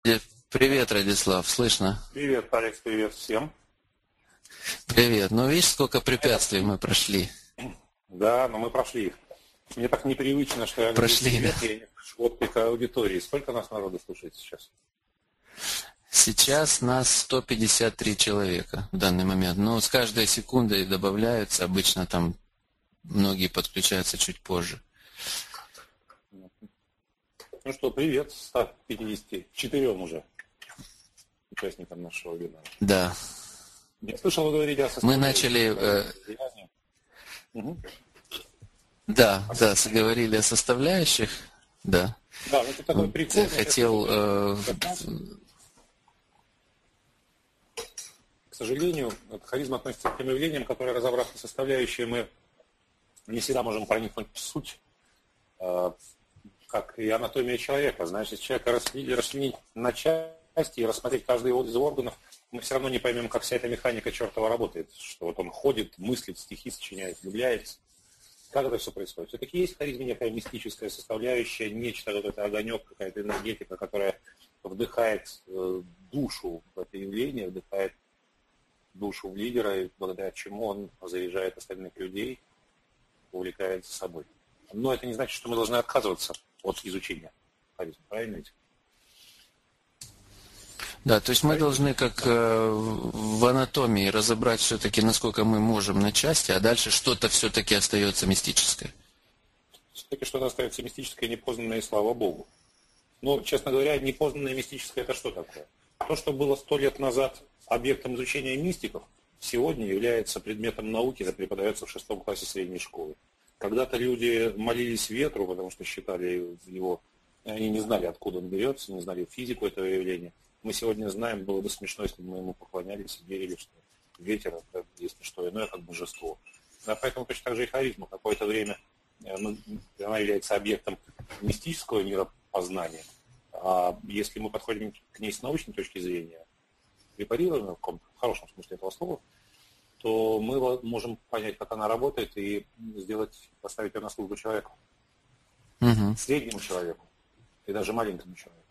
Привет, Радислав, слышно? Привет, Алекс, привет всем. Привет. Ну, видишь, сколько препятствий мы прошли. Да, но мы прошли их. Мне так непривычно, что я говорю Прошли, да. привет, я не слышу отклика аудитории. Сколько нас народу слушает сейчас? Сейчас нас 153 человека в данный момент. Но с каждой секундой добавляются. Обычно там многие подключаются чуть позже. Ну что, привет 154 уже участникам нашего вебинара. Да. Я слышал, вы говорите о Мы составляющих. начали... Да, говорили о составляющих. Да. Да, ну это такой прикол. Хотел... К сожалению, харизма относится к тем явлениям, которые, разобрав составляющие, мы не всегда можем проникнуть в суть, как и анатомия человека. Знаешь, если человека расчленить на части и рассмотреть каждый из органов, мы все равно не поймем, как вся эта механика чертова работает. Что вот он ходит, мыслит, стихи сочиняет, влюбляется. Как это все происходит? Все-таки есть в харизме некая мистическая составляющая, нечто, какой-то огонек, какая-то энергетика, которая вдыхает душу в это явление, вдыхает душу в лидера, и благодаря чему он заряжает остальных людей, увлекает за собой. Но это не значит, что мы должны отказываться от изучения харизмы, правильно ведь? Да, то есть мы должны, как в анатомии, разобрать все-таки, насколько мы можем на части, а дальше что-то все-таки остается мистическое. Все-таки что-то остается мистическое, непознанное, и слава Богу. Но, честно говоря, непознанное мистическое — это что такое? То, что было 100 лет назад объектом изучения мистиков, сегодня является предметом науки, это преподается в 6 классе средней школы. Когда-то люди молились ветру, потому что считали его, они не знали, откуда он берется, не знали физику этого явления. Мы сегодня знаем, было бы смешно, если бы мы ему поклонялись и верили, что ветер — это есть не что иное, как божество. А поэтому точно так же и харизма. Какое-то время она является объектом мистического миропознания. А если мы подходим к ней с научной точки зрения, препарированно, в хорошем смысле этого слова, то мы можем понять, как она работает, и поставить ее на службу человеку. Среднему человеку и даже маленькому человеку.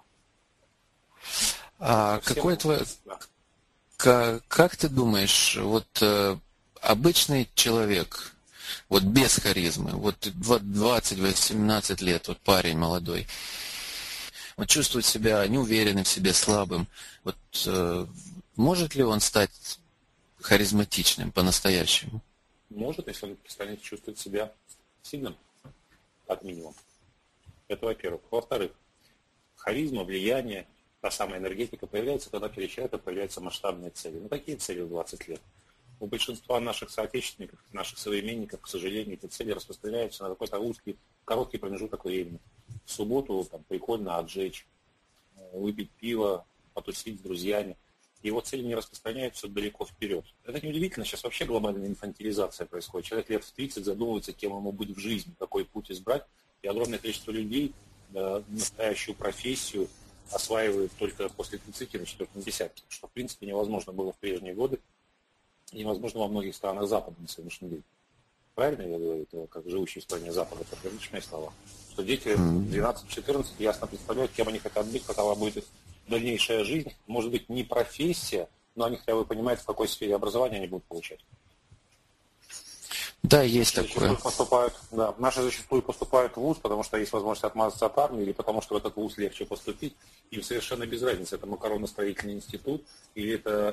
А какой твой... Как ты думаешь, вот обычный человек, вот без харизмы, вот 20-18 лет, вот парень молодой, он чувствует себя неуверенным в себе, слабым, вот может ли он стать харизматичным по-настоящему? Может, если он станет чувствовать себя сильным, как минимум. Это во-первых. Во-вторых, харизма, влияние, та самая энергетика появляется, когда перед человеком появляются масштабные цели. Ну, какие цели в 20 лет? У большинства наших соотечественников, наших современников, к сожалению, эти цели распространяются на какой-то узкий, короткий промежуток времени. В субботу там прикольно отжечь, выпить пиво, потусить с друзьями. Его цели не распространяются далеко вперед. Это неудивительно, сейчас вообще глобальная инфантилизация происходит. Человек лет в 30 задумывается, кем ему быть в жизни, какой путь избрать. И огромное количество людей настоящую профессию осваивают только после 30 на 4-м десятке, что в принципе невозможно было в прежние годы, и невозможно во многих странах Запада на сегодняшний день. Правильно я говорю, это как живущий в стране Запада, подтвердишь мои слова? Что дети 12-14 ясно представляют, кем они хотят быть, какова будет их дальнейшая жизнь. Может быть, не профессия, но они хотя бы понимают, в какой сфере образования они будут получать. Да, есть такое. Наши зачастую поступают в ВУЗ, потому что есть возможность отмазаться от армии, или потому что в этот ВУЗ легче поступить. Им совершенно без разницы, это макаронно-строительный институт, или это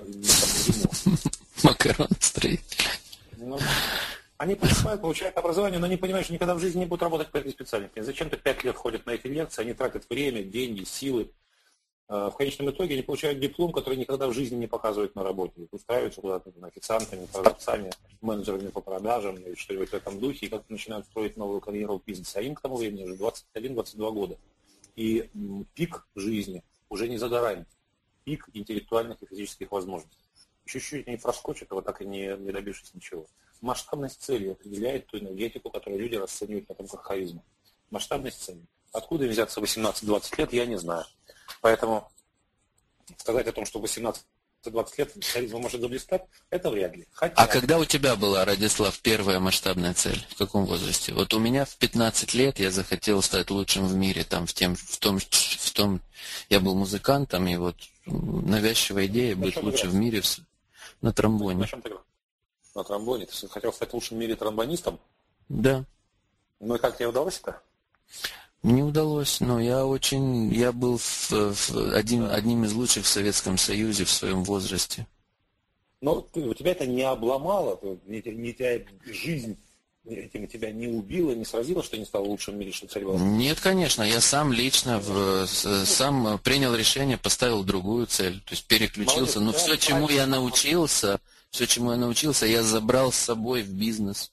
Макаронно-строительный. Они поступают, получают образование, но они понимают, что никогда в жизни не будут работать по этой специальности. Зачем-то 5 лет ходят на эти лекции, они тратят время, деньги, силы. В конечном итоге они получают диплом, который никогда в жизни не показывают на работе. Устраиваются куда-то официантами, продавцами, менеджерами по продажам или что-нибудь в этом духе, и как-то начинают строить новую карьеру в бизнесе. А им к тому времени уже 21-22 года. И пик жизни уже не за горами. Пик интеллектуальных и физических возможностей. Чуть-чуть не проскочит, его так и не добившись ничего. Масштабность цели определяет ту энергетику, которую люди расценивают потом как харизму. Масштабность цели. Откуда взяться 18-20 лет, я не знаю. Поэтому сказать о том, что 18 20 лет харизма может заблистать, это вряд ли. Хотя... А когда у тебя была, Радислав, первая масштабная цель? В каком возрасте? Вот у меня в 15 лет я захотел стать лучшим в мире. В том я был музыкантом, и вот навязчивая идея быть лучше в мире на тромбоне. На чем ты играл? На тромбоне? Ты хотел стать лучшим в мире тромбонистом? Да. Ну и как тебе удалось это? Не удалось, но я был одним из лучших в Советском Союзе в своем возрасте. Но у тебя это не обломало, не тебя жизнь этим тебя не убила, не сразила, что не стал лучшим в мире, что цель была? Нет, конечно, я сам лично сам принял решение, поставил другую цель, то есть переключился. Но все, чему я научился, я забрал с собой в бизнес.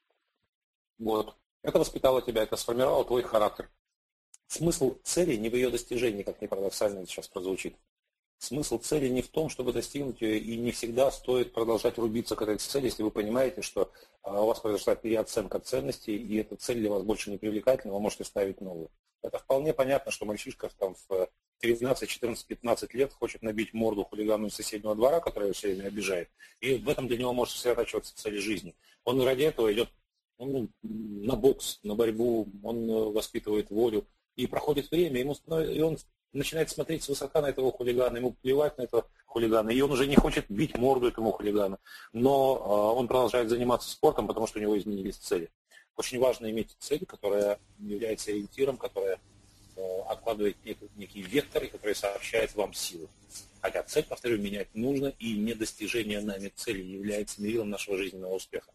Вот. Это воспитало тебя, это сформировало твой характер. Смысл цели не в ее достижении, как ни парадоксально это сейчас прозвучит. Смысл цели не в том, чтобы достигнуть ее, и не всегда стоит продолжать рубиться к этой цели, если вы понимаете, что у вас произошла переоценка ценностей, и эта цель для вас больше не привлекательна, вы можете ставить новую. Это вполне понятно, что мальчишка там, в 13, 14, 15 лет хочет набить морду хулигану из соседнего двора, который его все время обижает, и в этом для него может сосредотачиваться цель жизни. Он ради этого идет на бокс, на борьбу, он воспитывает волю, и проходит время, и он начинает смотреть свысока на этого хулигана, ему плевать на этого хулигана, и он уже не хочет бить морду этому хулигану, но он продолжает заниматься спортом, потому что у него изменились цели. Очень важно иметь цель, которая является ориентиром, которая откладывает некий вектор, и которая сообщает вам силу. Хотя цель, повторю, менять нужно, и недостижение нами цели является мерилом нашего жизненного успеха.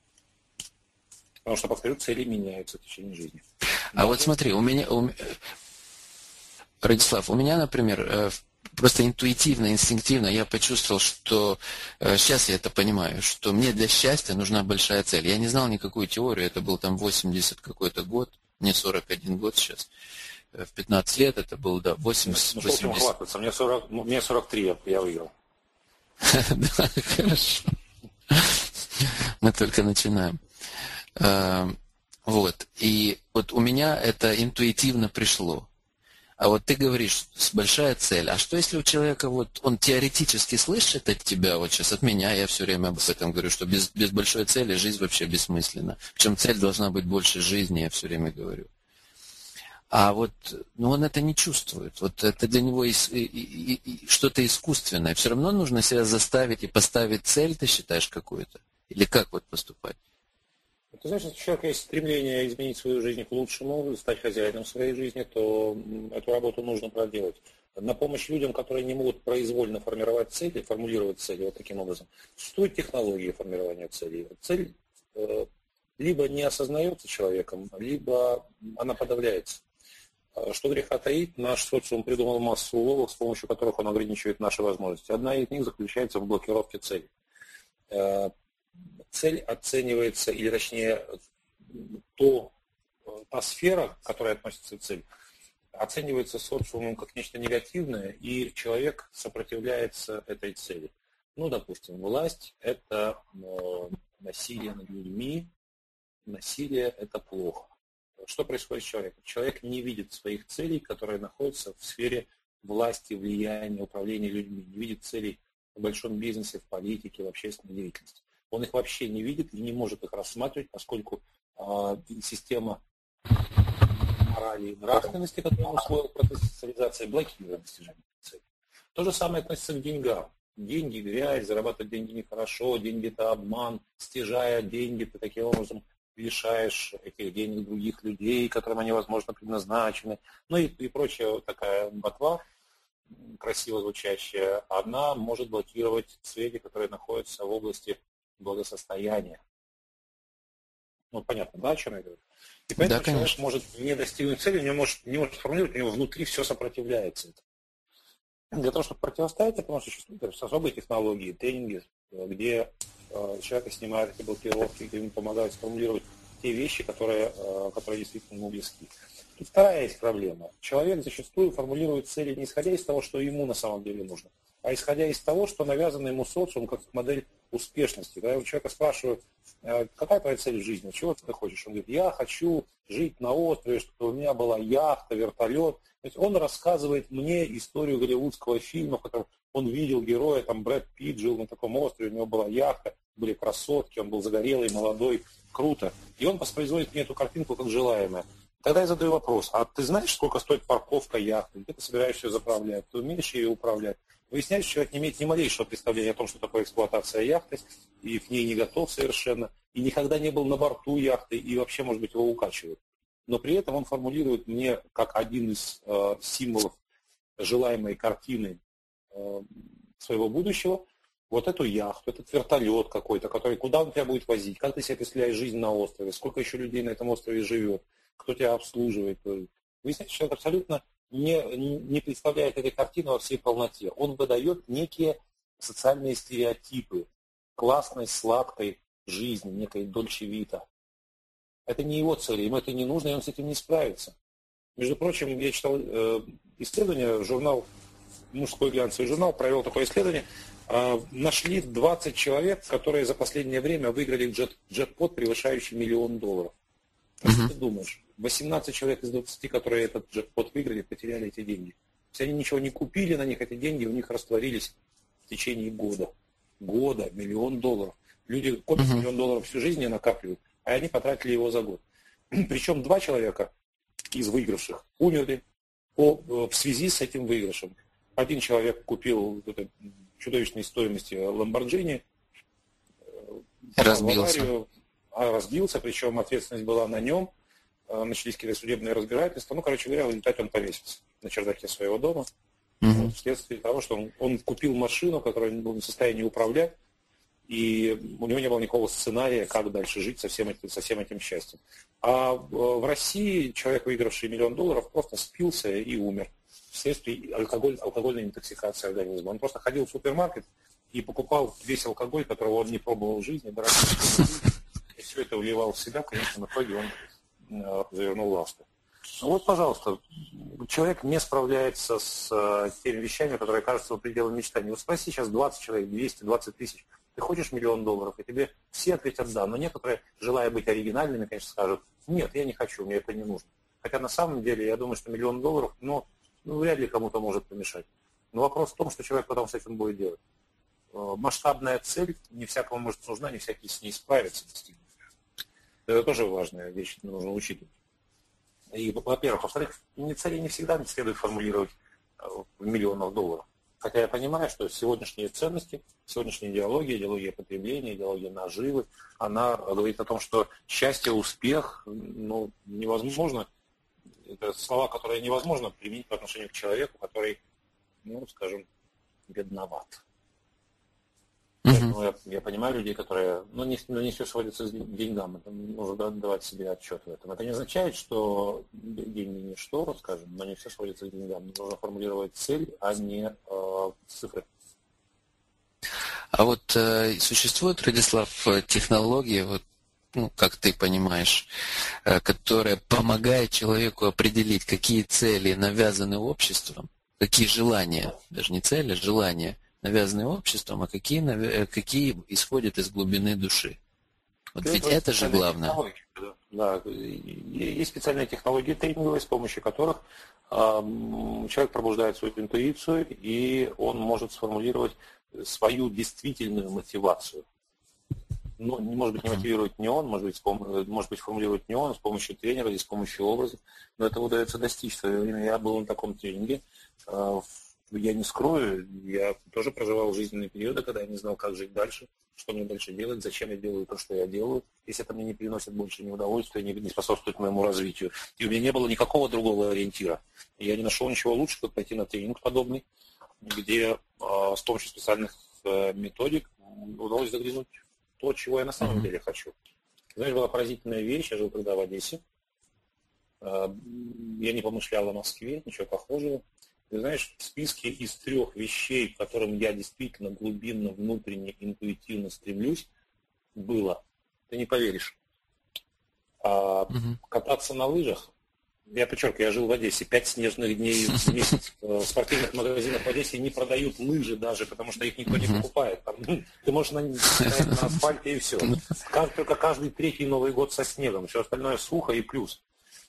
Потому что, повторю, цели меняются в течение жизни. Вот смотри, Радислав, у меня, например, просто интуитивно, инстинктивно я почувствовал, что сейчас я это понимаю, что мне для счастья нужна большая цель. Я не знал никакую теорию, это был там 80 какой-то год, мне 41 год сейчас. В 15 лет это был, да, 80. Мне 43, я выиграл. Да, хорошо. Мы только начинаем. Вот. И вот у меня это интуитивно пришло. А вот ты говоришь, большая цель. А что если у человека вот он теоретически слышит от тебя, вот сейчас от меня, я все время об этом говорю, что без большой цели жизнь вообще бессмысленна. Причем цель должна быть больше жизни, я все время говорю. А вот он это не чувствует. Вот это для него что-то искусственное. Все равно нужно себя заставить и поставить цель, ты считаешь, какую-то? Или как вот поступать? Ты знаешь, если у человека есть стремление изменить свою жизнь к лучшему, стать хозяином своей жизни, то эту работу нужно проделать. На помощь людям, которые не могут произвольно формировать цели, формулировать цели вот таким образом, существуют технологии формирования целей. Цель либо не осознается человеком, либо она подавляется. Что греха таить, наш социум придумал массу уловок, с помощью которых он ограничивает наши возможности. Одна из них заключается в блокировке цели. Цель оценивается, или точнее, та сфера, к которой относится цель, оценивается социумом как нечто негативное, и человек сопротивляется этой цели. Ну, допустим, власть – это насилие над людьми, насилие – это плохо. Что происходит с человеком? Человек не видит своих целей, которые находятся в сфере власти, влияния, управления людьми, не видит целей в большом бизнесе, в политике, в общественной деятельности. Он их вообще не видит и не может их рассматривать, поскольку система морали и нравственности, которую он усвоил в процессе социализации, блокирует достижение цели. То же самое относится к деньгам. Деньги – грязь, зарабатывать деньги нехорошо, деньги – это обман, стяжая деньги, ты таким образом лишаешь этих денег других людей, которым они, возможно, предназначены. Ну и прочая вот такая ботва, красиво звучащая, она может блокировать цели, которые находятся в области благосостояния. Ну, понятно, да, о чем я говорю? И поэтому да, человек может не достигнуть цели, не может формулировать, у него внутри все сопротивляется. Для того, чтобы противостоять этому, существуют особые технологии, тренинги, где человека снимают эти блокировки, где ему помогают сформулировать те вещи, которые действительно ему близки. И вторая есть проблема. Человек зачастую формулирует цели не исходя из того, что ему на самом деле нужно, а исходя из того, что навязано ему социумом как модель успешности. Когда я у человека спрашиваю, какая твоя цель в жизни, чего ты хочешь? Он говорит, я хочу жить на острове, чтобы у меня была яхта, вертолет. То есть он рассказывает мне историю голливудского фильма, в котором он видел героя, там Брэд Питт жил на таком острове, у него была яхта, были красотки, он был загорелый, молодой, круто. И он воспроизводит мне эту картинку как желаемое. Тогда я задаю вопрос, а ты знаешь, сколько стоит парковка яхты? Где ты собираешься ее заправлять? Ты умеешь ее управлять? Выясняется, что человек не имеет ни малейшего представления о том, что такое эксплуатация яхты, и к ней не готов совершенно, и никогда не был на борту яхты, и вообще, может быть, его укачивают. Но при этом он формулирует мне как один из символов желаемой картины своего будущего вот эту яхту, этот вертолет какой-то, который куда он тебя будет возить, как ты себе представляешь жизнь на острове, сколько еще людей на этом острове живет, кто тебя обслуживает. Выясняется, что человек абсолютно не представляет этой картины во всей полноте. Он выдает некие социальные стереотипы классной, сладкой жизни, некой дольче вита. Это не его цель, ему это не нужно, и он с этим не справится. Между прочим, я читал исследование, журнал, мужской глянцевый журнал провел такое исследование. Нашли 20 человек, которые за последнее время выиграли джекпот, превышающий $1 миллион. Как ты думаешь, 18 человек из 20, которые этот джекпот выиграли, потеряли эти деньги. То есть они ничего не купили на них, эти деньги у них растворились в течение года. $1 миллион. Люди копят $1 миллион всю жизнь и накапливают, а они потратили его за год. Причем 2 человека из выигравших умерли в связи с этим выигрышем. Один человек купил чудовищной стоимости Lamborghini, разбился, причем ответственность была на нем, начались какие-то судебные разбирательства. Короче говоря, в результате он повесился на чердаке своего дома, вследствие того, что он купил машину, которую он был не в состоянии управлять, и у него не было никакого сценария, как дальше жить со всем этим счастьем. А в России человек, выигравший $1 миллион, просто спился и умер вследствие алкогольной интоксикации организма. Он просто ходил в супермаркет и покупал весь алкоголь, которого он не пробовал в жизни, и все это вливал в себя, конечно, в итоге он завернул ласты. Вот, пожалуйста, человек не справляется с теми вещами, которые кажутся его пределом мечтаний. Вот спроси сейчас 20 человек, 220 тысяч, ты хочешь $1 миллион? И тебе все ответят да, но некоторые, желая быть оригинальными, конечно, скажут, нет, я не хочу, мне это не нужно. Хотя на самом деле, я думаю, что $1 миллион, вряд ли кому-то может помешать. Но вопрос в том, что человек потом с этим будет делать. Масштабная цель не всякому может нужна, не всякий с ней справится. Это тоже важная вещь, нужно учитывать. И, во-первых. Во-вторых, цели не всегда следует формулировать в $1 миллионах. Хотя я понимаю, что сегодняшние ценности, сегодняшняя идеология потребления, идеология наживы, она говорит о том, что счастье, успех, невозможно. Это слова, которые невозможно применить по отношению к человеку, который, скажем, бедноват. Поэтому я понимаю людей, которые, не все сводится к деньгам, это нужно давать себе отчет в этом. Это не означает, что деньги ничто, скажем, но не все сводится к деньгам. Нужно формулировать цель, а не цифры. А вот существует, Радислав, технология, как ты понимаешь, которая помогает человеку определить, какие цели навязаны обществом, какие желания, даже не цели, а желания навязаны обществом, а какие исходят из глубины души. Ведь это же главное. Да, есть специальные технологии тренинговые, с помощью которых человек пробуждает свою интуицию, и он может сформулировать свою действительную мотивацию. Но, может быть, не мотивирует не он, может быть, формулирует не он, с помощью тренера или с помощью образов, но этого удается достичь. В свое время я был на таком тренинге. Я не скрою, я тоже проживал жизненные периоды, когда я не знал, как жить дальше, что мне дальше делать, зачем я делаю то, что я делаю, если это мне не приносит больше ни удовольствия, не способствует моему развитию. И у меня не было никакого другого ориентира. И я не нашел ничего лучше, как пойти на тренинг подобный, где с помощью специальных методик удалось заглянуть в то, чего я на самом деле хочу. Знаешь, была поразительная вещь, я жил тогда в Одессе, я не помышлял о Москве, ничего похожего. Ты знаешь, в списке из 3 вещей, к которым я действительно глубинно, внутренне, интуитивно стремлюсь, было, ты не поверишь, кататься на лыжах. Я подчеркиваю, я жил в Одессе 5 снежных дней в месяц. В спортивных магазинах в Одессе не продают лыжи даже, потому что их никто не покупает. Ты можешь стоять на асфальте и все. Только каждый 3-й Новый год со снегом, все остальное сухо и плюс.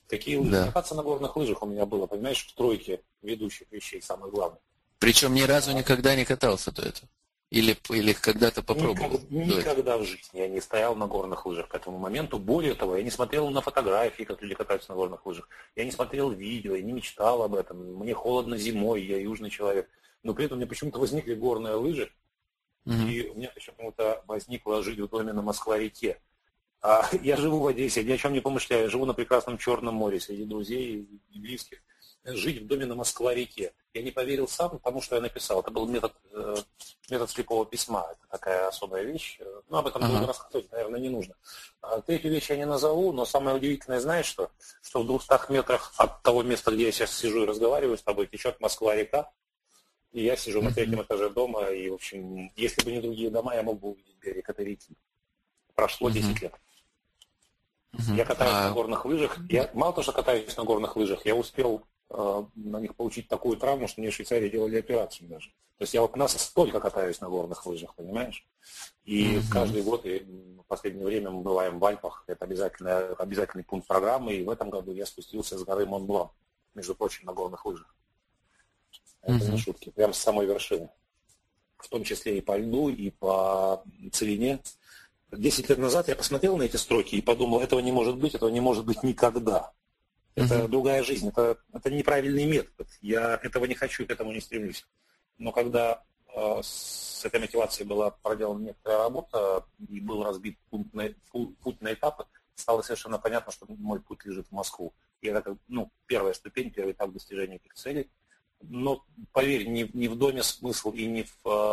Какие лыжи? Да. Кататься на горных лыжах у меня было, понимаешь, в тройке ведущих вещей, самое главное. Причем ни разу никогда не катался до этого. Или когда-то попробовал до этого. Никогда в жизни я не стоял на горных лыжах к этому моменту. Более того, я не смотрел на фотографии, как люди катаются на горных лыжах. Я не смотрел видео, я не мечтал об этом. Мне холодно зимой, я южный человек. Но при этом мне почему-то возникли горные лыжи. И у меня почему-то возникло жить в доме на Москва-реке. Я живу в Одессе, ни о чем не помышляю. Я живу на прекрасном Черном море среди друзей и близких. Жить в доме на Москва-реке. Я не поверил сам, потому что я написал. Это был метод слепого письма. Это такая особая вещь. Но об этом долго рассказывать, наверное, не нужно. Третью вещь я не назову, но самое удивительное, знаешь что? Что в 200 метрах от того места, где я сейчас сижу и разговариваю с тобой, течет Москва-река. И я сижу на третьем этаже дома. И, в общем, если бы не другие дома, я мог бы увидеть берег этой реки. Прошло 10 лет. Я катаюсь на горных лыжах. Я мало того, что катаюсь на горных лыжах, я успел на них получить такую травму, что мне в Швейцарии делали операцию даже. То есть я вот настолько катаюсь на горных лыжах, понимаешь? И каждый год, и в последнее время мы бываем в Альпах. Это обязательный пункт программы. И в этом году я спустился с горы Монблан, между прочим, на горных лыжах. Это не шутки. Прям с самой вершины. В том числе и по льду, и по целине. 10 лет назад я посмотрел на эти строки и подумал, этого не может быть никогда. Это другая жизнь, это неправильный метод. Я этого не хочу, к этому не стремлюсь. Но когда с этой мотивацией была проделана некоторая работа и был разбит путь на этапы, стало совершенно понятно, что мой путь лежит в Москву. И это первая ступень, первый этап достижения этих целей. Но поверь, не в доме смысл и не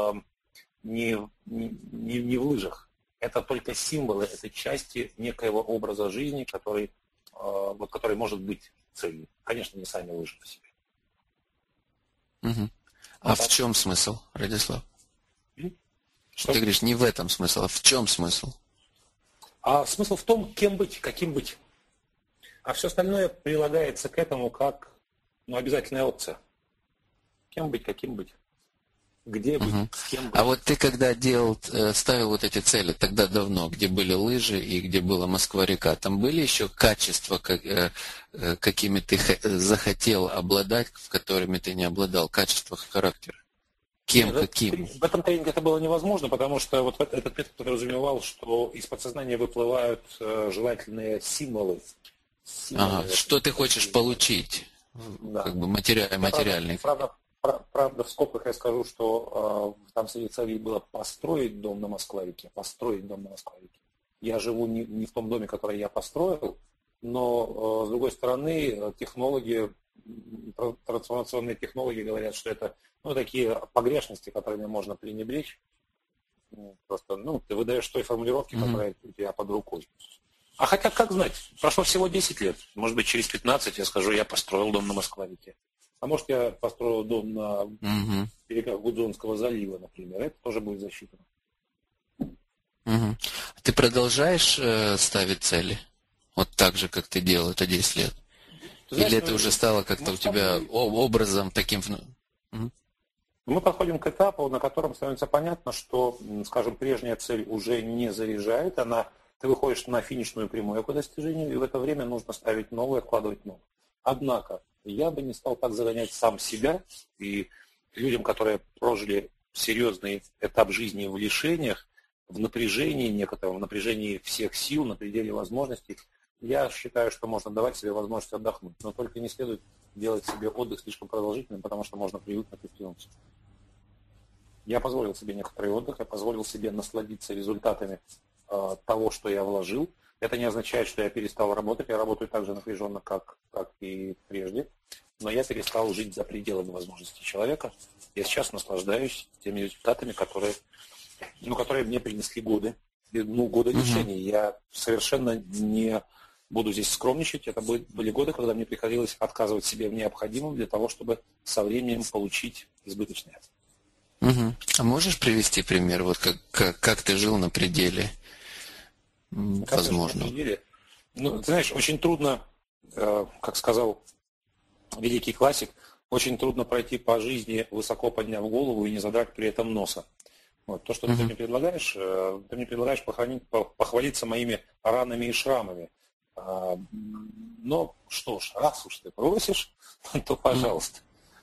в лыжах. Это только символы, это части некоего образа жизни, который может быть целью. Конечно, не сами лыжи по себе. А в чем смысл, Радислав? Что? Ты говоришь, не в этом смысл, а в чем смысл? А смысл в том, кем быть, каким быть. А все остальное прилагается к этому как обязательная опция. Кем быть, каким быть. Где быть, с кем быть. А вот ты когда ставил вот эти цели, тогда давно, где были лыжи и где была Москва-река, там были еще качества, какими ты захотел обладать, в которыми ты не обладал, качества характера? Кем, каким? В этом тренинге это было невозможно, потому что вот этот метод подразумевал, что из подсознания выплывают желательные символы. Что ты хочешь получить? Да. Как бы материальный. Правда, в скобках я скажу, что там среди целей было построить дом на Москва-реке. Я живу не в том доме, который я построил, но, с другой стороны, трансформационные технологии говорят, что это такие погрешности, которыми можно пренебречь. Просто, ты выдаешь той формулировки, которая у тебя под рукой. А хотя, как знать, прошло всего 10 лет. Может быть, через 15 я скажу, я построил дом на Москва-реке. А может, я построил дом на берегах Гудзонского залива, например. Это тоже будет засчитано. Ты продолжаешь ставить цели? Вот так же, как ты делал это 10 лет? Знаешь, или это уже стало как-то у тебя образом таким... Мы подходим к этапу, на котором становится понятно, что, скажем, прежняя цель уже не заряжает. Ты выходишь на финишную прямую к достижению, и в это время нужно ставить новые, откладывать новые. Однако, я бы не стал так загонять сам себя, и людям, которые прожили серьезный этап жизни в лишениях, в напряжении некотором, в напряжении всех сил, на пределе возможностей, я считаю, что можно давать себе возможность отдохнуть. Но только не следует делать себе отдых слишком продолжительным, потому что можно привыкнуть и втянуться. Я позволил себе некоторый отдых, я позволил себе насладиться результатами того, что я вложил. Это не означает, что я перестал работать. Я работаю так же напряженно, как и прежде. Но я перестал жить за пределами возможностей человека. Я сейчас наслаждаюсь теми результатами, которые мне принесли годы лишений. Я совершенно не буду здесь скромничать. Это были годы, когда мне приходилось отказывать себе в необходимом для того, чтобы со временем получить избыточное. А можешь привести пример, вот как ты жил на пределе? Возможно. Ты знаешь, очень трудно, как сказал великий классик, очень трудно пройти по жизни, высоко подняв голову и не задрать при этом носа. То, что ты мне предлагаешь похвалиться моими ранами и шрамами. Но что ж, раз уж ты просишь, то пожалуйста.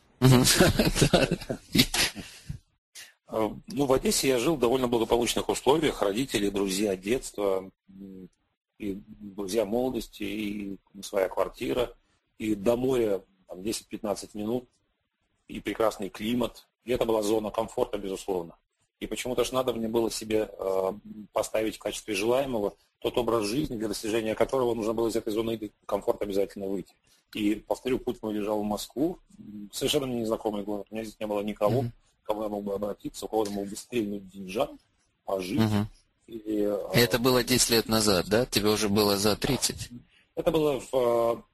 Ну, в Одессе я жил в довольно благополучных условиях. Родители, друзья детства, и друзья молодости, и своя квартира, и до моря 10-15 минут, и прекрасный климат. И это была зона комфорта, безусловно. И почему-то же надо мне было себе поставить в качестве желаемого тот образ жизни, для достижения которого нужно было из этой зоны комфорта обязательно выйти. И, повторю, путь мой лежал в Москву, совершенно незнакомый город. У меня здесь не было никого, к кому я мог бы обратиться, у кого я мог бы стрельнуть деньжат, пожить. Это было 10 лет назад, да? Тебе уже было за 30? Это было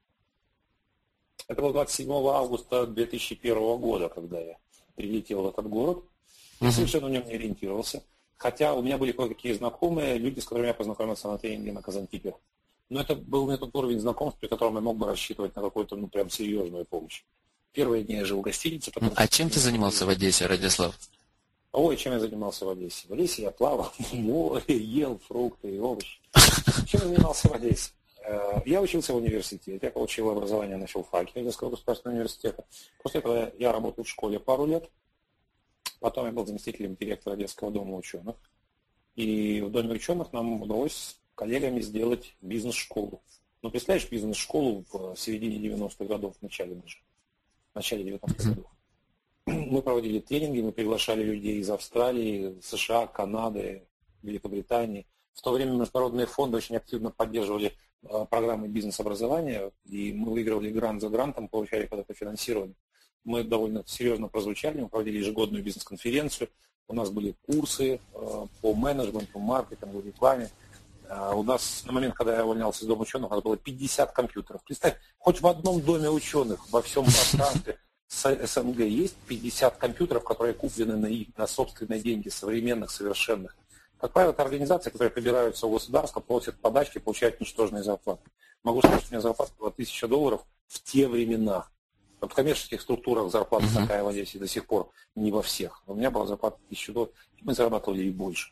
27 августа 2001 года, когда я прилетел в этот город. Я совершенно в нем не ориентировался. Хотя у меня были кое-какие знакомые, люди, с которыми я познакомился на тренинге на Казантипе. Но это был не тот уровень знакомств, при котором я мог бы рассчитывать на какую-то, прям серьезную помощь. Первые дни я жил в гостинице. А чем ты занимался в Одессе, Радислав? Ой, чем я занимался в Одессе? В Одессе я плавал в море, ел фрукты и овощи. Чем я занимался в Одессе? Я учился в университете, я получил образование на филфаке Одесского государственного университета. После этого я работал в школе пару лет. Потом я был заместителем директора Одесского дома ученых. И в доме ученых нам удалось с коллегами сделать бизнес-школу. Ну, представляешь, бизнес-школу в середине 90-х годов, в начале 90-х годов. Мы проводили тренинги, мы приглашали людей из Австралии, США, Канады, Великобритании. В то время международные фонды очень активно поддерживали программы бизнес-образования, и мы выигрывали грант за грантом, получали когда-то финансирование. Мы довольно серьезно прозвучали, мы проводили ежегодную бизнес-конференцию, у нас были курсы по менеджменту, маркетингу, рекламе. У нас на момент, когда я увольнялся из дома ученых, у нас было 50 компьютеров. Представь, хоть в одном доме ученых во всем пространстве СНГ есть 50 компьютеров, которые куплены на собственные деньги, современных, совершенных. Как правило, это организации, которые прибираются у государства, платят подачки, получают ничтожные зарплаты. Могу сказать, что у меня зарплата была $1000 в те времена. В коммерческих структурах зарплата такая в Одессе до сих пор, не во всех. У меня была зарплата $1000, и мы зарабатывали и больше.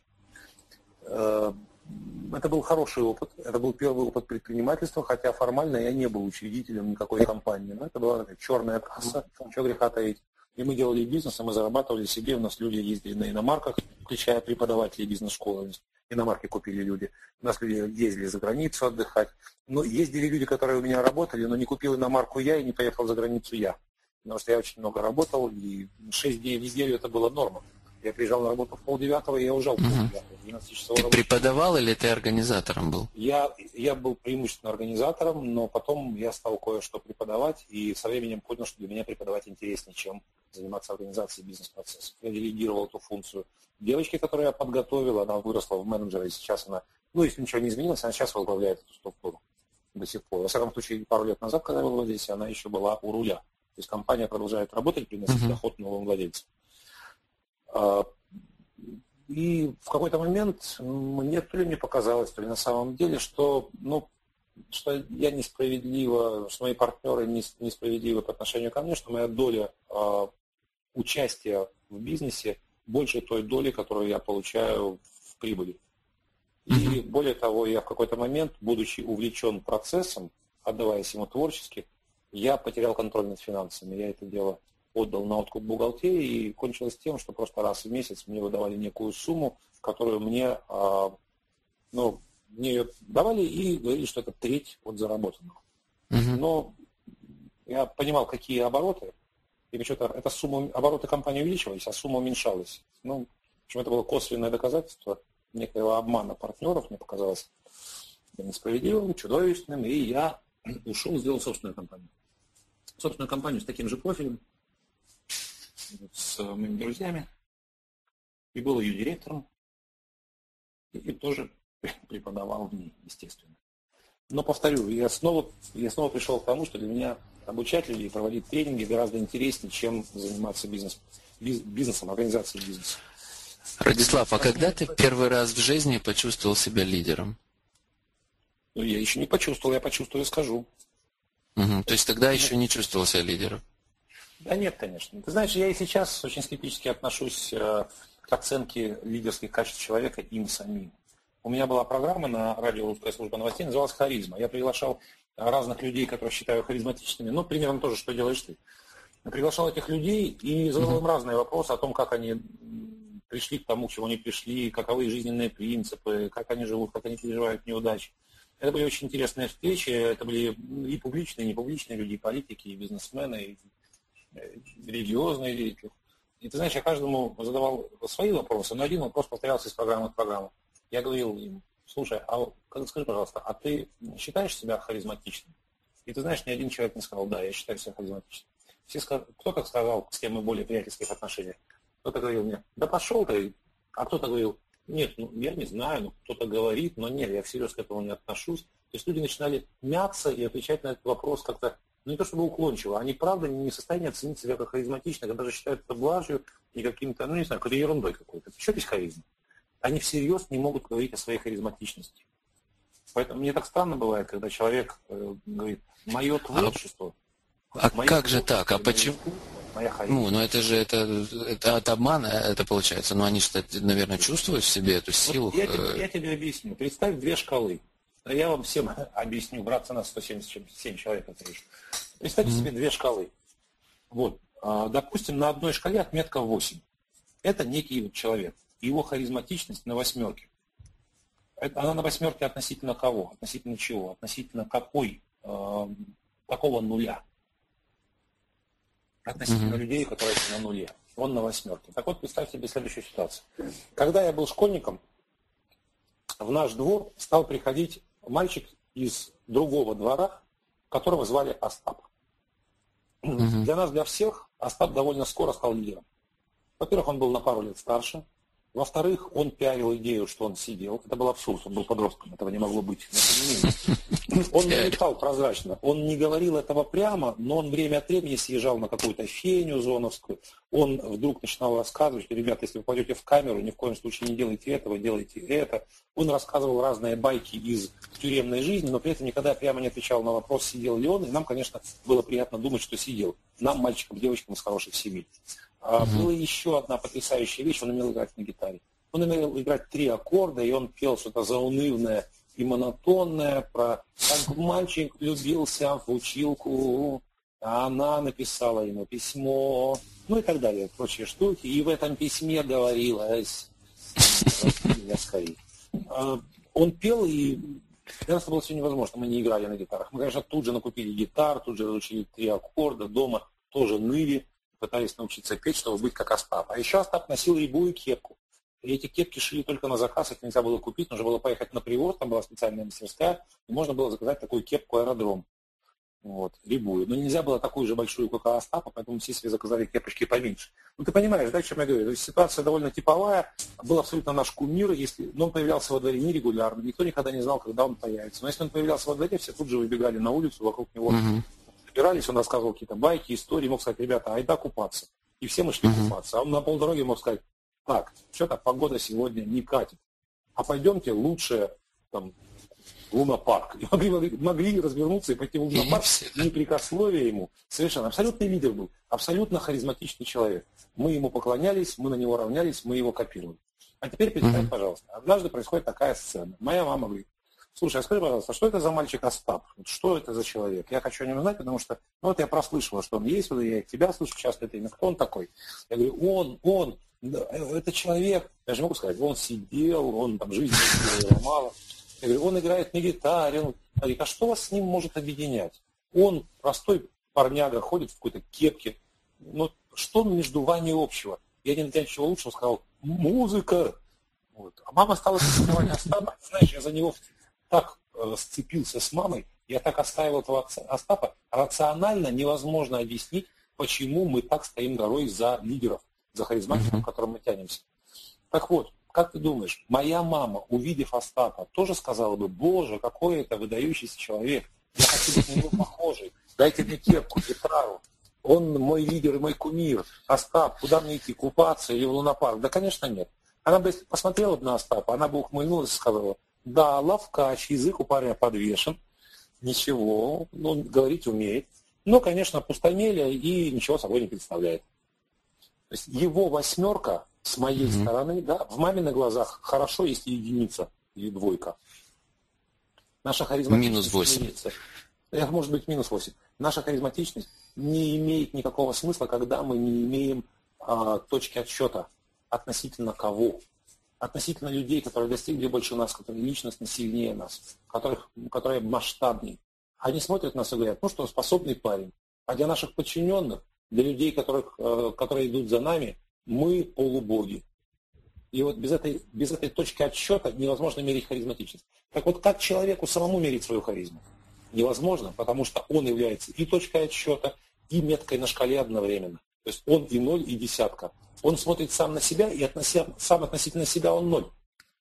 Это был хороший опыт, это был первый опыт предпринимательства, хотя формально я не был учредителем никакой компании. Но это была такая черная касса, чего греха таить. И мы делали бизнес, и мы зарабатывали себе, у нас люди ездили на иномарках, включая преподавателей бизнес-школы. Иномарки купили люди. У нас люди ездили за границу отдыхать. Но ездили люди, которые у меня работали, но не купил иномарку я и не поехал за границу я. Потому что я очень много работал, и 6 дней в неделю это была норма. Я приезжал на работу в 8:30, и я уезжал в 9:30. 12-часовой Ты преподавал или ты организатором был? Я был преимущественно организатором, но потом я стал кое-что преподавать, и со временем понял, что для меня преподавать интереснее, чем заниматься организацией бизнес-процессов. Я делегировал эту функцию девочке, которую я подготовил, она выросла в менеджера, и сейчас она, если ничего не изменилось, она сейчас возглавляет эту структуру до сих пор. Во всяком случае, пару лет назад, когда я был в Одессе, она еще была у руля. То есть компания продолжает работать, приносить доход новым владельцам. И в какой-то момент мне то ли мне показалось, то ли на самом деле, что я несправедливо, что мои партнеры несправедливы по отношению ко мне, что моя доля участия в бизнесе больше той доли, которую я получаю в прибыли. И более того, я в какой-то момент, будучи увлечен процессом, отдаваясь ему творчески, я потерял контроль над финансами. Я это дело отдал на откуп бухгалтерии, и кончилось тем, что просто раз в месяц мне выдавали некую сумму, которую мне ее давали и говорили, что это треть от заработанного. Но я понимал, какие обороты, и почему-то эта сумма, обороты компании увеличивались, а сумма уменьшалась. В общем, это было косвенное доказательство некоего обмана партнеров, мне показалось несправедливым, чудовищным, и я ушел, сделал собственную компанию. Собственную компанию с таким же профилем, с моими друзьями, и был ее директором, и тоже преподавал в ней, естественно. Но, повторю, я снова пришел к тому, что для меня обучать людей, проводить тренинги гораздо интереснее, чем заниматься бизнесом, организацией бизнеса. Радислав, а когда ты первый раз в жизни почувствовал себя лидером? Я еще не почувствовал, я почувствую и скажу. То есть тогда еще не чувствовал себя лидером? Да нет, конечно. Ты знаешь, я и сейчас очень скептически отношусь к оценке лидерских качеств человека им самим. У меня была программа на радио «Русская служба новостей», называлась «Харизма». Я приглашал разных людей, которых считаю харизматичными, ну, примерно то же, что делаешь ты. Я приглашал этих людей и задавал им разные вопросы о том, как они пришли к тому, к чему они пришли, каковы их жизненные принципы, как они живут, как они переживают неудачи. Это были очень интересные встречи, это были и публичные, и непубличные люди, и политики, и бизнесмены, и религиозные деятели. И ты знаешь, я каждому задавал свои вопросы, но один вопрос повторялся из программы в программу. Я говорил им: слушай, скажи, пожалуйста, а ты считаешь себя харизматичным? И ты знаешь, ни один человек не сказал: да, я считаю себя харизматичным. Кто-то сказал, с кем мы в более приятельских отношениях, кто-то говорил мне: да пошел ты, а кто-то говорил: нет, я не знаю, кто-то говорит, но нет, я всерьез к этому не отношусь. То есть люди начинали мяться и отвечать на этот вопрос как-то, не то чтобы уклончиво, они правда не в состоянии оценить себя как харизматичных, а даже считают это блажью и каким-то, не знаю, какой-то ерундой какой-то. Что здесь харизма? Они всерьез не могут говорить о своей харизматичности. Поэтому мне так странно бывает, когда человек говорит: мое творчество. А как же так? А почему? Ну это же это обман, это получается. Но они же, наверное, чувствуют в себе эту силу. Вот я тебе объясню. Представь две шкалы. Я вам всем объясню, братцы, нас 177 человек. Представьте себе две шкалы. Вот, допустим, на одной шкале отметка 8. Это некий человек. Его харизматичность на 8. Она на 8 относительно кого? Относительно чего? Относительно какого нуля? Относительно людей, которые на нуле. Он на 8. Так вот, представьте себе следующую ситуацию. Когда я был школьником, в наш двор стал приходить мальчик из другого двора, которого звали Остап. Для нас, для всех, Остап довольно скоро стал лидером. Во-первых, он был на пару лет старше. Во-вторых, он пиарил идею, что он сидел. Это был абсурд, он был подростком, этого не могло быть. Он намекал прозрачно. Он не говорил этого прямо, но он время от времени съезжал на какую-то феню зоновскую. Он вдруг начинал рассказывать: ребята, если вы пойдете в камеру, ни в коем случае не делайте этого, делайте это. Он рассказывал разные байки из тюремной жизни, но при этом никогда прямо не отвечал на вопрос, сидел ли он. И нам, конечно, было приятно думать, что сидел. Нам, мальчикам, девочкам из хороших семей. Была еще одна потрясающая вещь: он умел играть на гитаре. Он умел играть 3 аккорда, и он пел что-то заунывное и монотонное про «как мальчик влюбился в училку, а она написала ему письмо», ну и так далее, прочие штуки. И в этом письме говорилось... Он пел, и для нас это было все невозможно, мы не играли на гитарах. Мы, конечно, тут же накупили гитар, тут же разучили 3 аккорда, дома тоже ныли, пытались научиться петь, чтобы быть как Остап. А еще Остап носил рябую кепку. И эти кепки шили только на заказ, их нельзя было купить, нужно было поехать на привоз, там была специальная мастерская, и можно было заказать такую кепку «Аэродром». Вот, рябую. Но нельзя было такую же большую, как у Остапа, поэтому все себе заказали кепочки поменьше. Ну ты понимаешь, да, о чем я говорю? То есть ситуация довольно типовая, был абсолютно наш кумир, но он появлялся во дворе нерегулярно, никто никогда не знал, когда он появится. Но если он появлялся во дворе, все тут же выбегали на улицу, вокруг него собирались, он рассказывал какие-то байки, истории, мог сказать: ребята, айда купаться. И все мы шли купаться. А он на полдороги мог сказать: так, что-то погода сегодня не катит, а пойдемте лучше там в лунопарк. И могли развернуться и пойти в лунопарк, не прикословия ему. Совершенно абсолютный лидер был, абсолютно харизматичный человек. Мы ему поклонялись, мы на него равнялись, мы его копировали. А теперь представь, пожалуйста, однажды происходит такая сцена. Моя мама говорит: слушай, а скажи, пожалуйста, что это за мальчик Остап? Что это за человек? Я хочу о нем знать, потому что, я прослышала, что он есть, я тебя слышу часто это имя. Кто он такой? Я говорю: он, это человек, я же могу сказать, он сидел, он там жизнь ломала. Я говорю: он играет на гитаре. Он говорит: а что вас с ним может объединять? Он простой парняга, ходит в какой-то кепке. Что между вами общего? Я не знаю, чего лучше, он сказал: музыка. Вот. А мама стала критиковать Остапа. Знаешь, я за него так сцепился с мамой, я так оставил этого Остапа. Рационально невозможно объяснить, почему мы так стоим горой за лидеров, за харизматиков, к которым мы тянемся. Так вот, как ты думаешь, моя мама, увидев Остапа, тоже сказала бы: боже, какой это выдающийся человек, я хочу быть на него похожий, дайте мне кепку, гитару, он мой лидер и мой кумир. Остап, куда мне идти, купаться или в лунопарк? Да, конечно, нет. Она бы, если посмотрела бы на Остапа, она бы ухмыльнулась и сказала: да, ловкач, язык у парня подвешен, ничего, он говорить умеет, но, конечно, пустомелие и ничего собой не представляет. То есть его 8 с моей стороны, да, в маминых глазах хорошо, если единица, или двойка. Наша харизматичность... -8. Может быть, -8. Наша харизматичность не имеет никакого смысла, когда мы не имеем точки отсчета относительно кого. Относительно людей, которые достигли больше нас, которые личностно сильнее нас, которые масштабнее. Они смотрят на нас и говорят, ну что, способный парень. А для наших подчиненных, для людей, которые идут за нами, мы полубоги. И вот без этой точки отсчета невозможно мерить харизматичность. Так вот, как человеку самому мерить свою харизму? Невозможно, потому что он является и точкой отсчета, и меткой на шкале одновременно. То есть он и 0, и 10. Он смотрит сам на себя, и сам относительно себя он 0.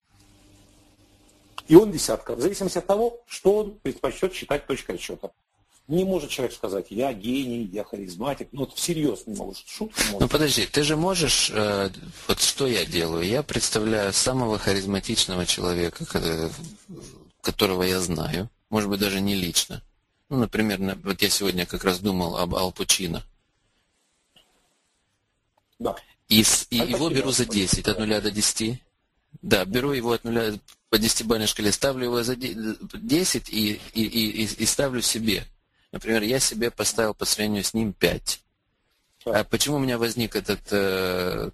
И он 10. В зависимости от того, что он предпочтет считать точкой отсчета. Не может человек сказать, я гений, я харизматик. Ну, вот всерьез не может. Шутка может. Ну, подожди, ты же можешь... вот что я делаю? Я представляю самого харизматичного человека, которого я знаю. Может быть, даже не лично. Ну, например, вот я сегодня как раз думал об Ал Пачино. Да. И его беру за 10, от 0 до 10. Да, беру его от 0 по 10-бальной шкале, ставлю его за 10 и ставлю себе. Например, я себе поставил по сравнению с ним 5. А почему у меня возник этот...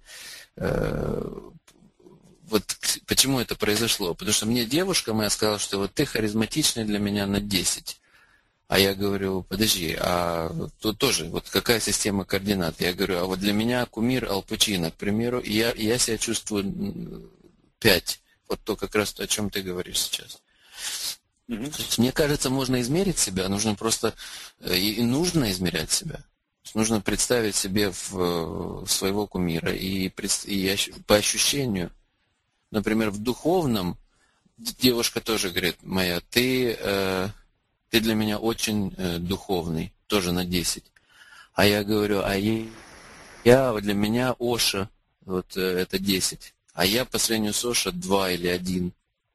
вот почему это произошло? Потому что мне девушка моя сказала, что вот ты харизматичный для меня на 10. А я говорю, подожди, а тут тоже, вот какая система координат? Я говорю, а вот для меня кумир Ал Пачино, к примеру, и я себя чувствую 5. Вот то как раз то, о чем ты говоришь сейчас. Мне кажется, можно измерить себя, нужно просто, и нужно измерять себя. Нужно представить себе своего кумира и по ощущению. Например, в духовном девушка тоже говорит, моя, ты для меня очень духовный, тоже на 10. А я говорю, для меня Оша, вот это 10. А я по сравнению с Оша 2 или 1.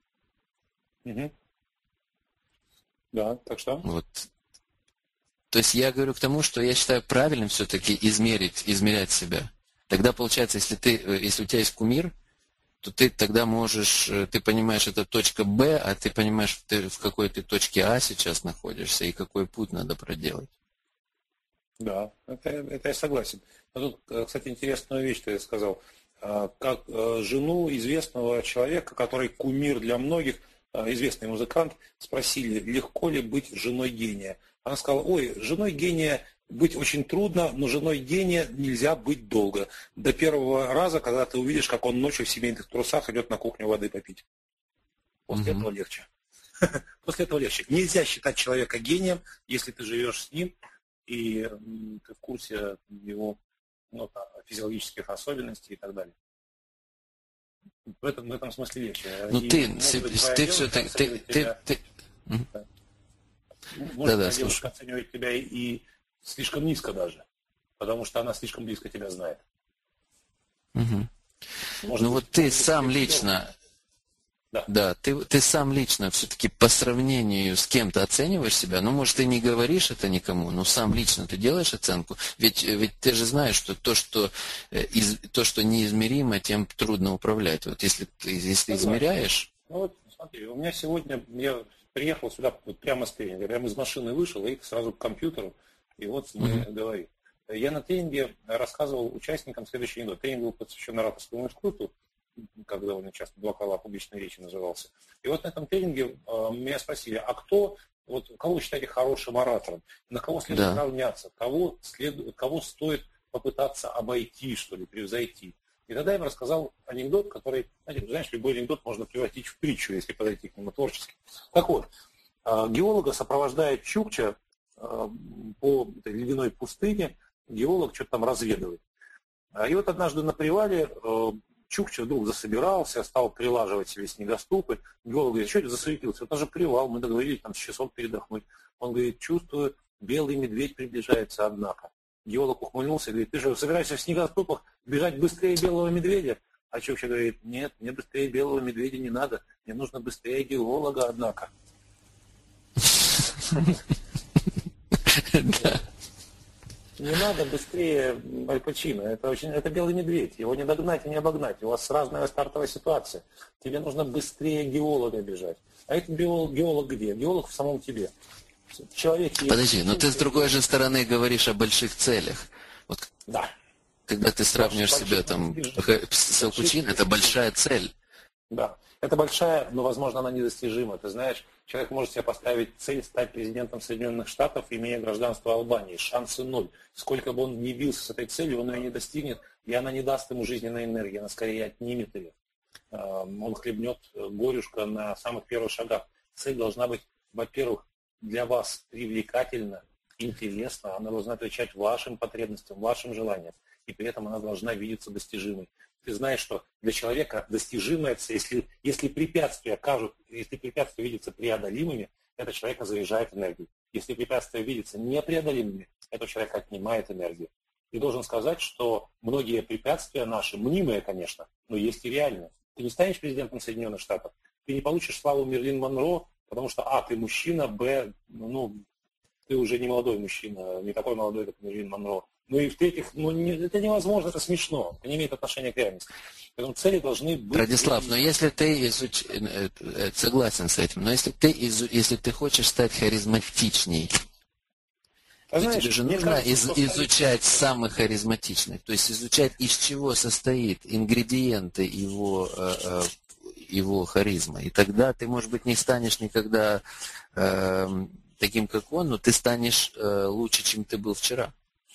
Да, так что? Вот. То есть я говорю к тому, что я считаю правильным все-таки измерять себя. Тогда получается, если у тебя есть кумир, то ты тогда можешь, ты понимаешь, это точка Б, а ты понимаешь, в какой ты точке А сейчас находишься и какой путь надо проделать. Да, это я согласен. А тут, кстати, интересную вещь ты сказал. Как жену известного человека, который кумир для многих, известный музыкант, спросили, легко ли быть женой гения. Она сказала, ой, женой гения быть очень трудно, но женой гения нельзя быть долго. До первого раза, когда ты увидишь, как он ночью в семейных трусах идет на кухню воды попить. После этого легче. После этого легче. Нельзя считать человека гением, если ты живешь с ним, и ты в курсе его физиологических особенностей и так далее. В этом смысле легче. Ну ты все-таки... Может, девушка оценивает тебя и слишком низко даже, потому что она слишком близко тебя знает. Ну вот ты сам лично... Да, ты сам лично все-таки по сравнению с кем-то оцениваешь себя, ну, может, ты не говоришь это никому, но сам лично ты делаешь оценку, ведь ты же знаешь, что то, что неизмеримо, тем трудно управлять. Вот если ты измеряешь... Ну вот, смотри, у меня сегодня, я приехал сюда вот прямо с тренинга, прямо из машины вышел и сразу к компьютеру, и вот мы говорим. Я на тренинге рассказывал участникам следующий анекдот. Тренинг был посвящен ораторскому искусству, как довольно часто блокала публичной речи назывался. И вот на этом тренинге меня спросили, а кого вы считаете хорошим оратором? На кого следует равняться? Кого стоит попытаться обойти, что ли, превзойти? И тогда я им рассказал анекдот, который, знаешь, любой анекдот можно превратить в притчу, если подойти к нему творчески. Так вот, геолога сопровождает Чукча по этой ледяной пустыне, геолог что-то там разведывает. И вот однажды на привале Чукча вдруг засобирался, стал прилаживать себе снегоступы. Геолог говорит, что это засуетился? Это же привал, мы договорились там с часом передохнуть. Он говорит, чувствую, белый медведь приближается, однако. Геолог ухмыльнулся и говорит, ты же собираешься в снегоступах бежать быстрее белого медведя? А Чукча говорит, нет, мне быстрее белого медведя не надо, мне нужно быстрее геолога, однако. Не надо быстрее Аль Пачино. Это белый медведь. Его не догнать и не обогнать. У вас разная стартовая ситуация. Тебе нужно быстрее геолога бежать. А этот геолог где? Геолог в самом тебе. Человек есть. Подожди, но ты с другой же стороны говоришь о больших целях. Вот Да. когда ты сравниваешь себя там с Аль Пачино, это большая цель. Да. Это большая, но, возможно, она недостижима. Ты знаешь, человек может себе поставить цель стать президентом Соединенных Штатов, имея гражданство Албании. Шансы ноль. Сколько бы он ни бился с этой целью, он ее не достигнет, и она не даст ему жизненной энергии, она скорее отнимет ее. Он хлебнет горюшка на самых первых шагах. Цель должна быть, во-первых, для вас привлекательна, интересна, она должна отвечать вашим потребностям, вашим желаниям, и при этом она должна видеться достижимой. Ты знаешь, что для человека достижимая цель, если препятствия видятся преодолимыми, это человека заряжает энергию. Если препятствия видятся непреодолимыми, это человека отнимает энергию. И должен сказать, что многие препятствия наши, мнимые, конечно, но есть и реальные. Ты не станешь президентом Соединенных Штатов, ты не получишь славу Мерлин Монро, потому что, ты мужчина, ты уже не молодой мужчина, не такой молодой, как Мерлин Монро. Ну и в-третьих, это невозможно, это смешно, это не имеет отношения к реальности. Поэтому цели должны быть... Радислав, но если ты согласен с этим, но если ты хочешь стать харизматичней, то тебе же нужно изучать самых харизматичных, то есть изучать, из чего состоит ингредиенты его харизма. И тогда ты, может быть, не станешь никогда таким, как он, но ты станешь лучше, чем ты был вчера.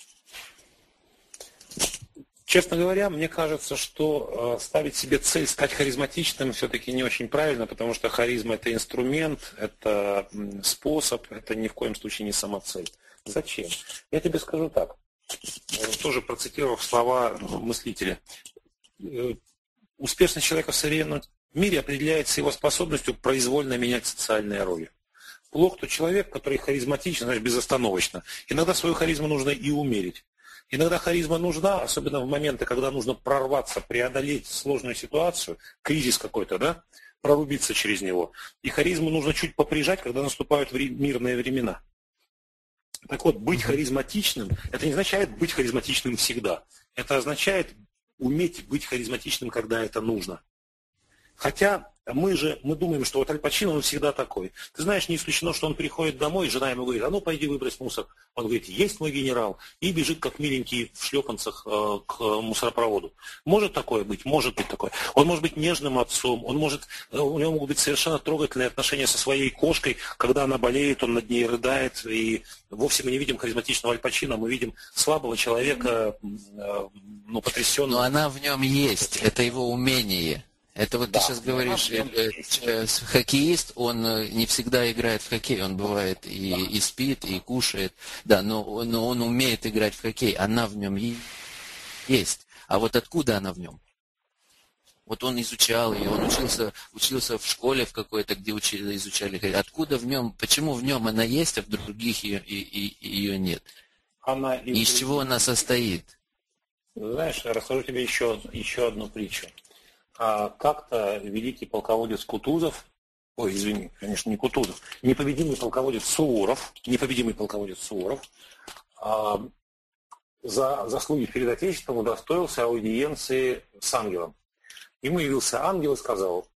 Честно говоря, мне кажется, что ставить себе цель стать харизматичным все-таки не очень правильно, потому что харизма – это инструмент, это способ, это ни в коем случае не самоцель. Зачем? Я тебе скажу так, тоже процитировав слова мыслителя. Успешность человека в современном мире определяется его способностью произвольно менять социальные роли. Плох тот человек, который харизматичен, значит, безостановочно. Иногда свою харизму нужно и умерить. Иногда харизма нужна, особенно в моменты, когда нужно прорваться, преодолеть сложную ситуацию, кризис какой-то, да, прорубиться через него. И харизму нужно чуть поприжать, когда наступают мирные времена. Так вот, быть харизматичным, это не означает быть харизматичным всегда. Это означает уметь быть харизматичным, когда это нужно. Хотя мы думаем, что вот Аль Пачино, он всегда такой. Ты знаешь, не исключено, что он приходит домой, и жена ему говорит: пойди выбрось мусор. Он говорит: есть мой генерал, и бежит как миленький в шлепанцах к мусоропроводу. Может такое быть? Может быть такое. Он может быть нежным отцом, у него могут быть совершенно трогательные отношения со своей кошкой, когда она болеет, он над ней рыдает, и вовсе мы не видим харизматичного Аль Пачино, мы видим слабого человека, потрясенного. Но она в нем есть, это его умение. Это вот ты сейчас говоришь, хоккеист, он не всегда играет в хоккей, он бывает и спит, и кушает, да, но он умеет играть в хоккей, она в нем есть. А вот откуда она в нем? Вот он изучал ее, он учился в школе в какой-то, где изучали хоккей. Откуда в нем, почему в нем она есть, а в других ее нет? И из чего она состоит? Знаешь, я расскажу тебе еще одну притчу. Как-то великий полководец Кутузов, конечно, не Кутузов, непобедимый полководец Суворов, за заслуги перед Отечеством удостоился аудиенции с ангелом. Ему явился ангел и сказал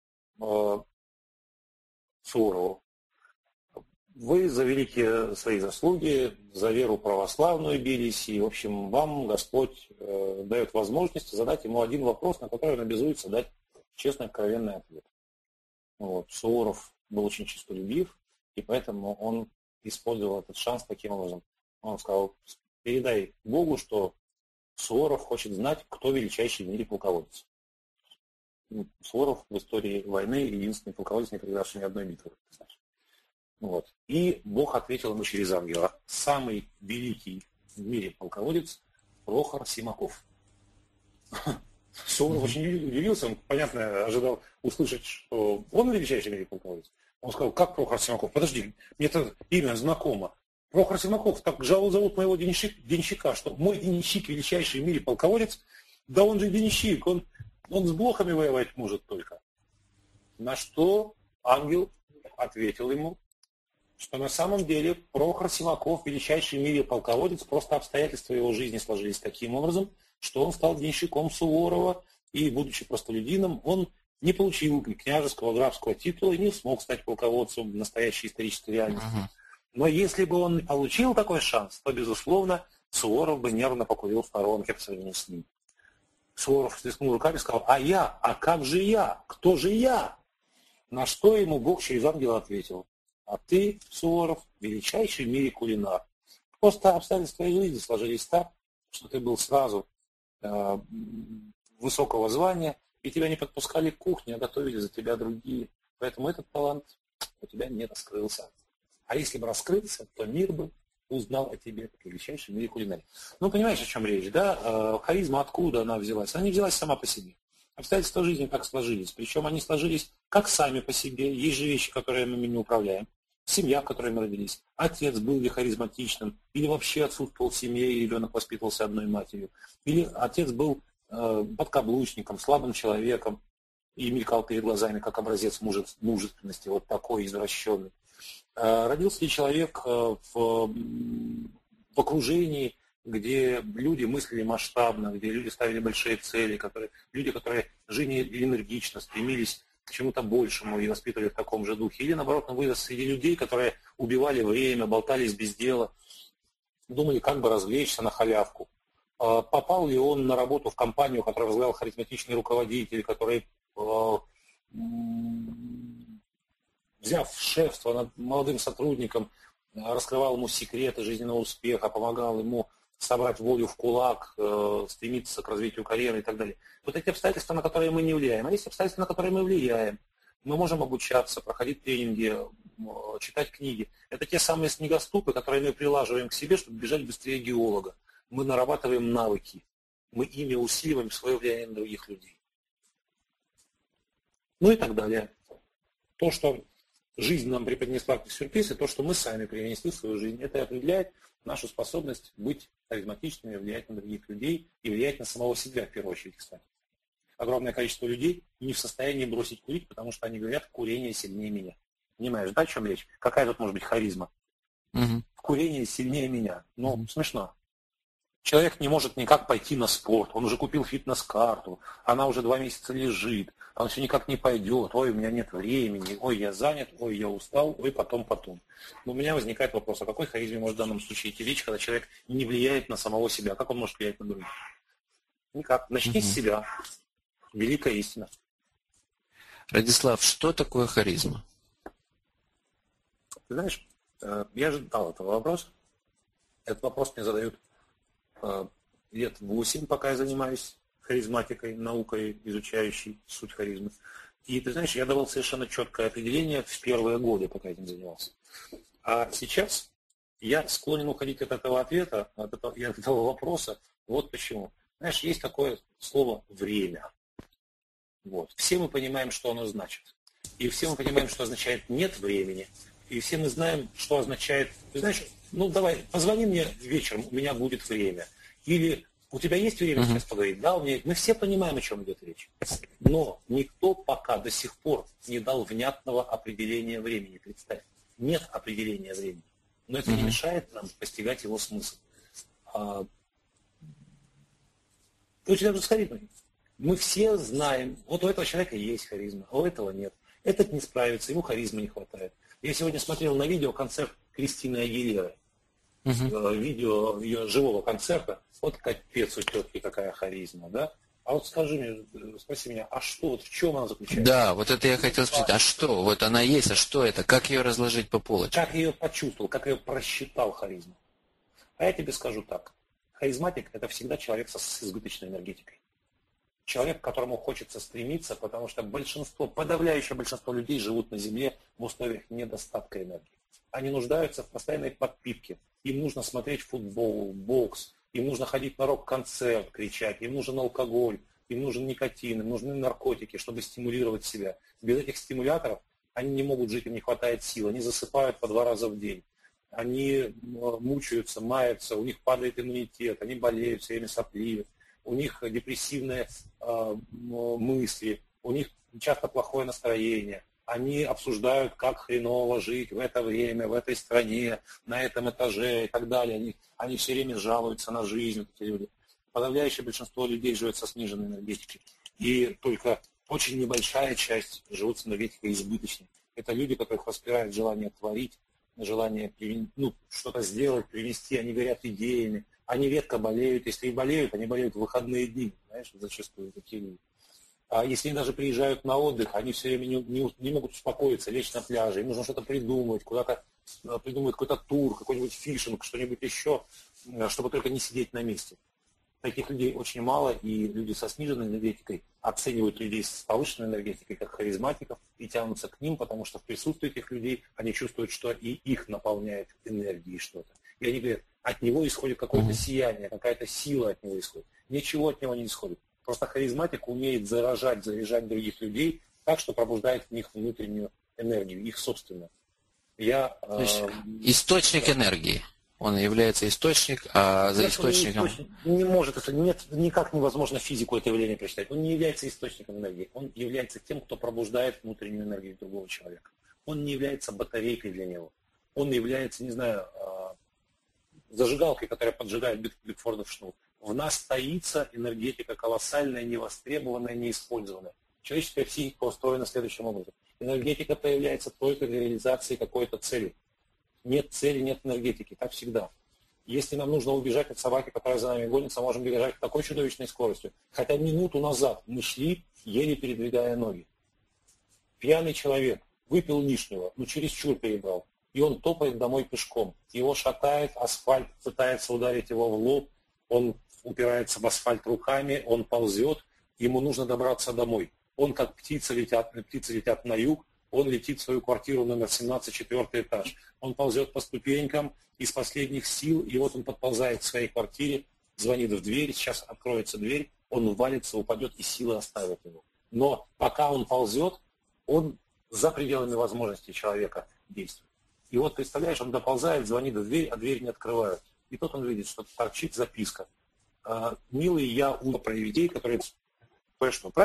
Суворову: вы за великие свои заслуги, за веру православную бились, и, в общем, вам Господь дает возможность задать ему один вопрос, на который он обязуется дать честный, откровенный ответ. Суворов был очень честолюбив, и поэтому он использовал этот шанс таким образом. Он сказал: передай Богу, что Суворов хочет знать, кто величайший в мире полководец. Суворов в истории войны единственный полководец, не проигравший ни одной битвы, ты знаешь. И Бог ответил ему через ангела: самый великий в мире полководец Прохор Симаков. Суворов очень удивился, он, понятно, ожидал услышать, что он величайший в мире полководец. Он сказал: как Прохор Симаков? Подожди, мне это имя знакомо. Прохор Симаков, так зовут моего денщика, что мой денщик величайший в мире полководец, да он же денщик, он с блохами воевать может только. На что ангел ответил ему: что на самом деле Прохор Симаков, величайший в мире полководец, просто обстоятельства его жизни сложились таким образом, что он стал денщиком Суворова, и, будучи простолюдином, он не получил княжеского, графского титула и не смог стать полководцем в настоящей исторической реальности. Но если бы он получил такой шанс, то, безусловно, Суворов бы нервно покурил в сторонке по сравнению с ним. Суворов всплеснул руками и сказал: а как же я? Кто же я? На что ему Бог через ангела ответил: а ты, Суворов, величайший в мире кулинар. Просто обстоятельства твоей жизни сложились так, что ты был сразу высокого звания, и тебя не подпускали к кухне, а готовили за тебя другие. Поэтому этот талант у тебя не раскрылся. А если бы раскрылся, то мир бы узнал о тебе как величайшем мире кулинарии. Ну, понимаешь, о чем речь, да? Харизма, откуда она взялась? Она не взялась сама по себе. Обстоятельства жизни так сложились. Причем они сложились как сами по себе. Есть же вещи, которые мы не управляем. Семья, в которой мы родились. Отец был ли харизматичным, или вообще отсутствовал в семье, и ребенок воспитывался одной матерью. Или отец был подкаблучником, слабым человеком, и мелькал перед глазами как образец мужественности, вот такой извращенный. Родился ли человек в окружении, где люди мыслили масштабно, где люди ставили большие цели, люди, которые жили энергично, стремились к чему-то большему и воспитывали в таком же духе. Или, наоборот, он вырос среди людей, которые убивали время, болтались без дела, думали, как бы развлечься на халявку. Попал ли он на работу в компанию, которую возглавлял харизматичный руководитель, который, взяв шефство над молодым сотрудником, раскрывал ему секреты жизненного успеха, помогал ему собрать волю в кулак, стремиться к развитию карьеры и так далее. Вот эти обстоятельства, на которые мы не влияем. А есть обстоятельства, на которые мы влияем. Мы можем обучаться, проходить тренинги, читать книги. Это те самые снегоступы, которые мы прилаживаем к себе, чтобы бежать быстрее геолога. Мы нарабатываем навыки. Мы ими усиливаем свое влияние на других людей. Ну и так далее. То, что жизнь нам преподнесла как сюрприз, и то, что мы сами принесли в свою жизнь, это определяет нашу способность быть харизматичными, влиять на других людей и влиять на самого себя, в первую очередь, кстати. Огромное количество людей не в состоянии бросить курить, потому что они говорят: курение сильнее меня. Понимаешь, да, о чем речь? Какая тут может быть харизма? Курение сильнее меня. Ну, смешно. Человек не может никак пойти на спорт, он уже купил фитнес-карту, она уже 2 месяца лежит, а он все никак не пойдет: ой, у меня нет времени, ой, я занят, ой, я устал, ой, потом. Но у меня возникает вопрос: о какой харизме может в данном случае идти речь, когда человек не влияет на самого себя? Как он может влиять на других? Никак. Начни с себя. Великая истина. Радислав, что такое харизма? Ты знаешь, я ожидал этого вопроса. Этот вопрос мне задают лет 8, пока я занимаюсь харизматикой, наукой, изучающей суть харизмы. И ты знаешь, я давал совершенно четкое определение в первые годы, пока этим занимался. А сейчас я склонен уходить от этого ответа, от этого вопроса. Вот почему. Знаешь, есть такое слово «время». Вот. Все мы понимаем, что оно значит. И все мы понимаем, что означает «нет времени». И все мы знаем, что означает: ты знаешь, ну давай, позвони мне вечером, у меня будет время. Или у тебя есть время сейчас поговорить? Да, у меня есть. Мы все понимаем, о чем идет речь. Но никто пока до сих пор не дал внятного определения времени. Представь, нет определения времени. Но это не мешает нам постигать его смысл. У тебя же с харизмой. Мы все знаем, вот у этого человека есть харизма, а у этого нет. Этот не справится, ему харизмы не хватает. Я сегодня смотрел на видео концерт Кристины Агилеры. Видео ее живого концерта. Вот капец у тетки какая харизма, да? А вот скажи мне, спроси меня, а что, вот в чем она заключается? Да, вот это я хотел спросить. А что? Вот она есть, а что это? Как ее разложить по полочкам? Как ее почувствовал, как ее просчитал харизму? А я тебе скажу так. Харизматик – это всегда человек с избыточной энергетикой. Человек, к которому хочется стремиться, потому что подавляющее большинство людей живут на Земле в условиях недостатка энергии. Они нуждаются в постоянной подпитке. Им нужно смотреть футбол, бокс, им нужно ходить на рок-концерт, кричать, им нужен алкоголь, им нужен никотин, им нужны наркотики, чтобы стимулировать себя. Без этих стимуляторов они не могут жить, им не хватает сил, они засыпают по 2 раза в день. Они мучаются, маются, у них падает иммунитет, они болеют, все время сопливы. У них депрессивные мысли, у них часто плохое настроение, они обсуждают, как хреново жить в это время, в этой стране, на этом этаже и так далее. Они все время жалуются на жизнь, вот эти люди. Подавляющее большинство людей живет со сниженной энергетикой. И только очень небольшая часть живут с энергетикой избыточной. Это люди, которых распирает желание творить, желание что-то сделать, привнести. Они горят идеями. Они редко болеют. Если и болеют, они болеют в выходные дни. Знаешь, зачастую такие люди. А если они даже приезжают на отдых, они все время не могут успокоиться, лечь на пляже. Им нужно что-то придумать, куда-то придумать какой-то тур, какой-нибудь фишинг, что-нибудь еще, чтобы только не сидеть на месте. Таких людей очень мало, и люди со сниженной энергетикой оценивают людей с повышенной энергетикой как харизматиков и тянутся к ним, потому что в присутствии этих людей они чувствуют, что и их наполняет энергией что-то. И они говорят, от него исходит какое-то сияние, какая-то сила от него исходит. Ничего от него не исходит. Просто харизматик умеет заряжать других людей так, что пробуждает в них внутреннюю энергию, их собственную. То есть источник энергии. Он является источник, а за источником... Не может это, нет, никак невозможно физику это явление прочитать. Он не является источником энергии. Он является тем, кто пробуждает внутреннюю энергию другого человека. Он не является батарейкой для него. Он является, не знаю, зажигалкой, которая поджигает Бигфордов шнур. В нас таится энергетика колоссальная, невостребованная, неиспользованная. Человеческая психика устроена следующим образом. Энергетика появляется только для реализации какой-то цели. Нет цели, нет энергетики. Так всегда. Если нам нужно убежать от собаки, которая за нами гонится, можем бежать с такой чудовищной скоростью. Хотя минуту назад мы шли, еле передвигая ноги. Пьяный человек выпил лишнего, чересчур перебрал. И он топает домой пешком. Его шатает, асфальт пытается ударить его в лоб. Он упирается в асфальт руками, он ползет. Ему нужно добраться домой. Он, как птицы летят на юг, он летит в свою квартиру номер 17, 4-й этаж. Он ползет по ступенькам из последних сил, и вот он подползает к своей квартире, звонит в дверь, сейчас откроется дверь, он уваливается, упадет, и силы оставят его. Но пока он ползет, он за пределами возможностей человека действует. И вот, представляешь, он доползает, звонит в дверь, а дверь не открывают. И тут он видит, что торчит записка. «Милый, я про людей, которые...» Что